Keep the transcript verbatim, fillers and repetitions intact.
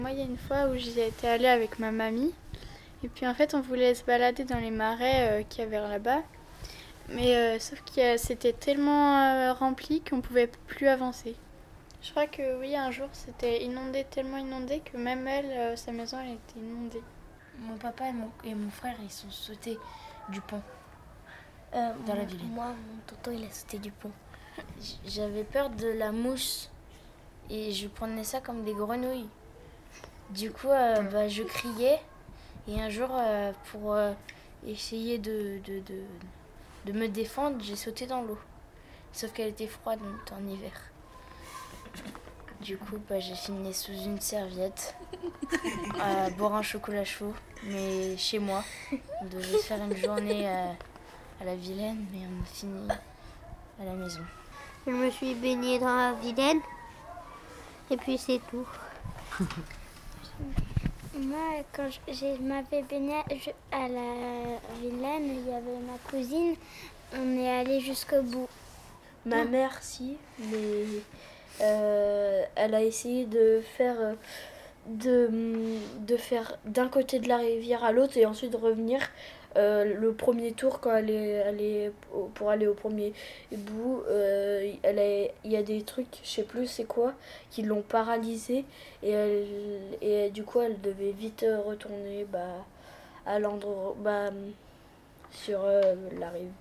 Moi, il y a une fois où j'y étais allée avec ma mamie. Et puis en fait, on voulait se balader dans les marais euh, qu'il y avait là-bas. Mais euh, sauf que c'était tellement euh, rempli qu'on pouvait plus avancer. Je crois que oui, un jour, c'était inondé, tellement inondé que même elle, euh, sa maison, elle était inondée. Mon papa et mon, et mon frère, ils sont sautés du pont Euh, dans la mon- Vilaine. Moi, mon tonton, il a sauté du pont. J'avais peur de la mousse et je prenais ça comme des grenouilles. Du coup, euh, bah, je criais et un jour, euh, pour euh, essayer de, de, de, de me défendre, j'ai sauté dans l'eau. Sauf qu'elle était froide, on était en hiver. Du coup, bah, j'ai fini sous une serviette à boire un chocolat chaud, mais chez moi. On devait faire une journée à, à la Vilaine, mais on a fini à la maison. Je me suis baignée dans la Vilaine et puis c'est tout. Moi, quand je, je m'avais baignée à la Vilaine, il y avait ma cousine, on est allé jusqu'au bout. Ma mère, si, mais euh, elle a essayé de faire, de, de faire d'un côté de la rivière à l'autre et ensuite revenir. Euh, le premier tour, quand elle est, elle est pour aller au premier bout, euh, elle a, il y a des trucs, je sais plus c'est quoi, qui l'ont paralysée et, elle, et du coup elle devait vite retourner bah, à l'endroit, bah, sur euh, la rive.